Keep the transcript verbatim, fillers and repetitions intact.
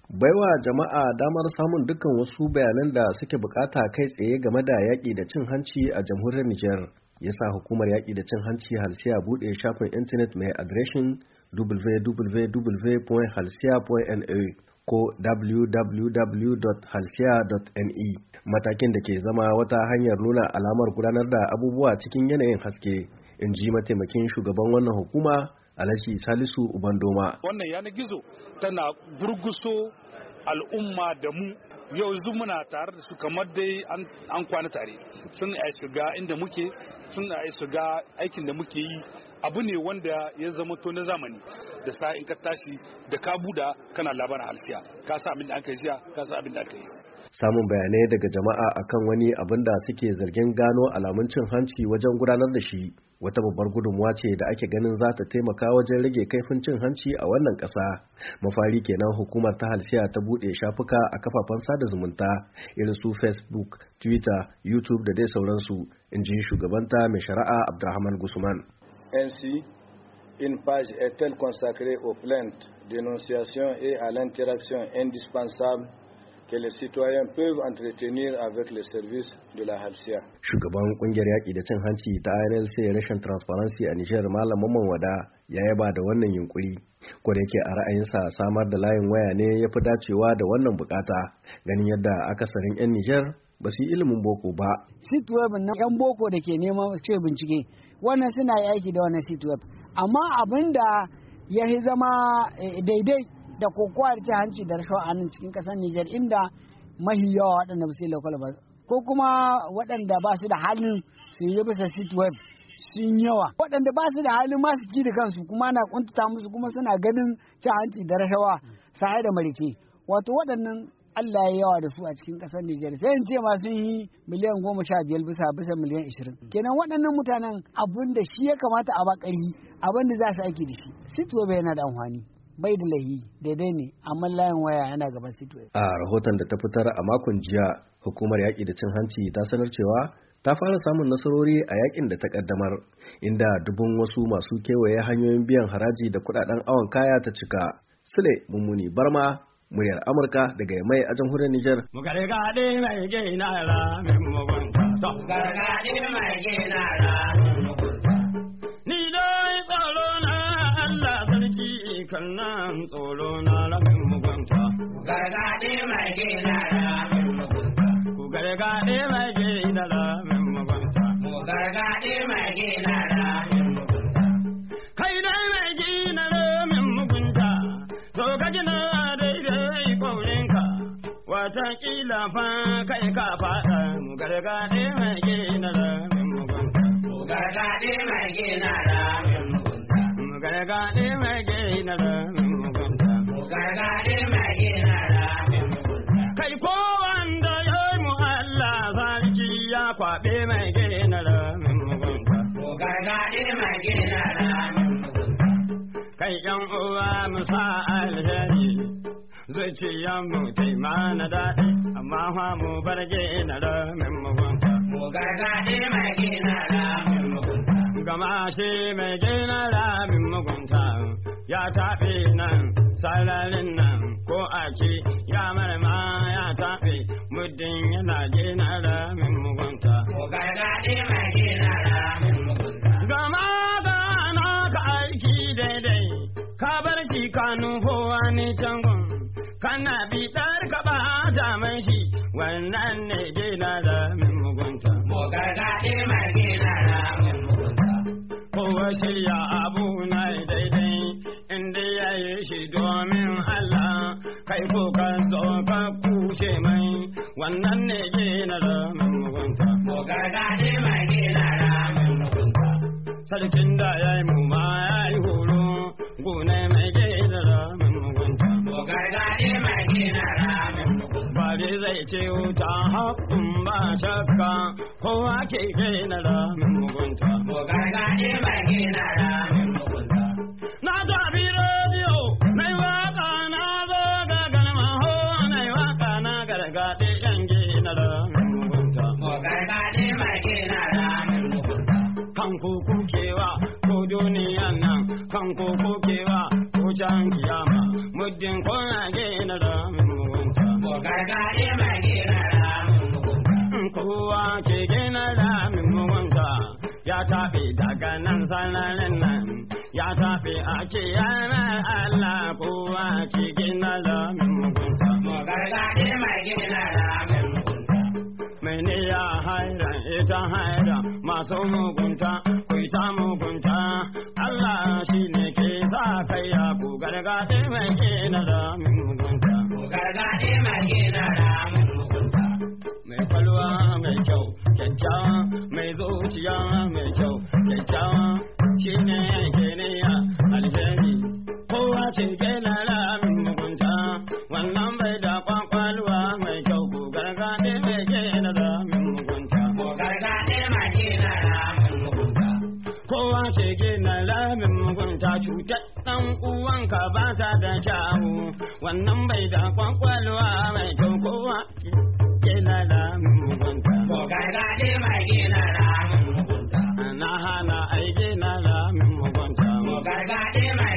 Baiwa jama'a damar samun dukkan wasu bayanan da suke bukata kai tsaye game da yaƙi da cin hanci a jamhuriyar Nijar ya sa hukumar yaƙi da cin hanci halsiya buɗe shafin intanet mai adireshin w w w dot halsiya dot n a ko w w w dot halsiya dot n e matakin da ke zama wata hanyar nuna alamar gudanar da abubuwa cikin yanayin haske, in ji mataimakin shugaban wannan hukuma Alhaji Salisu Ubandoma. Wannan yanar gizo tana gurguso al'umma da mu yau muna tare da su kamar dai an kwana tare, sun ai shiga inda muke, sun ai shiga aikin da muke yi. Abu ne wanda ya zama to na zamani da sa in ka tashi da ka buda kana labarin halsiya, ka sa abin da aka yi ka sa abin da aka yi. Samun bayanai daga jama'a akan wani abin da suke zargin gano alamun cin hanci wajen gudanar da shi wata babbar gudunmuwa ce da ake ganin za ta taimaka wajen rage kaifin cin hanci a wannan ƙasa. Mafari kenan hukumar ta halsiya ta buɗe shafuka a kafafen sada zumunta irin su Facebook, Twitter, YouTube da dai sauransu, in ji shugabanta mai shari'a Abdurrahman Gusman. Ainsi, une page est-elle consacrée aux plaintes, dénonciations et à l'interaction indispensable que les citoyens peuvent entretenir avec les services de la halsiya. Shugaban kungiyar yaƙi da cin hanci ta I N L C Rashin Transparency a Nijar Malam Mamman Wada ya yaba da wannan yunkuri. Ko da yake a ra'ayinsa samar da layin waya ne ya fi dacewa da wannan bukata, ganin yadda akasarin 'yan Nijar ba su yi ilimin boko ba. Sitweb na 'yan boko da ke neman ce bincike, wannan suna yi aiki da wannan sitweb. Amma abin da ya zama daidai da kokowa da cin hanci da rashawa a nan cikin kasar Nijar, inda mahi yawa waɗanda ba su yi lokal ba ko kuma waɗanda ba su da halin su yi bisa sitweb sun yawa, waɗanda ba su da halin masu ci da kansu kuma na kuntata musu kuma suna ganin cin hanci da rashawa sai da marice, wato waɗannan Allah ya yawa da su a cikin ƙasar Nijar, sai in ce ma sun yi miliyan goma sha biyar bisa bisa miliyan ishirin. Kenan waɗannan mutanen abin da shi ya kamata a bakari abin da za su aiki da shi. Sitweb yana da amfani, bai da lahi daidai ne, amma layin waya yana gaban sitweb. A rahoton da ta fitar a makon jiya, hukumar yaƙi da cin hanci ta sanar cewa ta fara samun nasarori a yaƙin da ta ƙaddamar, inda dubun wasu masu kewaye hanyoyin biyan haraji da kuɗaɗen awon kaya ta cika. Sule Mummuni Barma, muryar Amurka daga Yamai a jamhuriyar Nijar. Mu gargaɗe mai gina ra min mugunta. Mu gargaɗe mai gina ra min mugunta. Ni dai tsoro na Allah sarki kan nan tsoro na ra min mugunta. Mu gargaɗe mai gina ra min mugunta. Ku gargaɗe mai gina ra min mugunta. Mu gargaɗe mai gina ra min mugunta. Kai dai mai gina ra min mugunta. To ka gina watakila fa kai ka faɗa, mu gargaɗe mai gina ramin mugunta. Mu gargaɗe mai gina ramin mugunta. Mu gargaɗe mai gina ramin mugunta. Mu gargaɗe mai gina ramin mugunta. Kai ko wanda ya yi mu Allah sarki ya kwaɓe mai gina ramin mugunta. Mu gargaɗe mai gina ramin mugunta. Kai ƴan uwa mu sa alheri zuciyan mu taimana daɗi, amma fa mu bar gina ramin mugunta. Mu gargaɗe mai gina ramin mugunta. Gama shi mai gina ramin mugunta ya taɓe nan sararin nan ko ake ya marma ya taɓe muddin yana gina ramin mugunta. Mu gargaɗe mai gina ramin mugunta. Gama gana ka aiki daidai ka bar shi ka nufo wani can kana bitar ka ba daman shi, wannan ne gina ramin mugunta. Mu gargaɗe mai gina ramin mugunta. Kowa shirya abu na daidai inda ya yi shi domin Allah, kai ko ka zo ka kushe mai, wannan ne gina ramin mugunta. Mu gargaɗe mai gina ramin mugunta. Sarkin da ya yi mu ma ya yi horo gune mai gina ramin mugunta. Mu gargaɗe mai gina ramin mugunta. Bari zai ce wuta haƙun ba shakka kowa ke gina ramin mugunta. Mu gargaɗe mai gina ramin mugunta. Na zabi rediyo na yi waƙa na zo ga galma ho na yi waƙa na gargaɗe yan gina ramin mugunta. Mu gargaɗe mai gina ramin mugunta. Kan kuku kewa ko duniyan nan, kan kuku kewa ko can kiyama, muddin kuna gina ramin gargaɗe mai gina ramin mugunta. Kowa ke gina ramin mugunta ya taɓe daga nan sanarin nan ya taɓe a ce yanar Allah kowa ke gina ramin mugunta. Gargaɗe mai gina ramin mugunta. Mene ya haira ita haira masu mugunta ku ta mugunta Allah shi ne ke sa kai ya ku gargaɗe mai gina ramin mugunta. Gargaɗe mai gina ramin mugunta. Mai kwalwa mai kyau kyakkyawa mai zuciya mai kyau kyakkyawa shi ne ke niya alheri kowa ce gina ramin mugunta wannan bai da kwakwalwa mai kyau ku gargaɗe mai gina ramin mugunta. Gargaɗe mai gina ramin mugunta. Kowa ce gina ramin mugunta cutar ɗan uwanka ba ta da kyawu wannan bai da kwakwalwa mai kyau kowa gina ramin mugunta. Gargaɗe mai gina ramin mugunta. Na hana ai gina ramin mugunta. Gargaɗe mai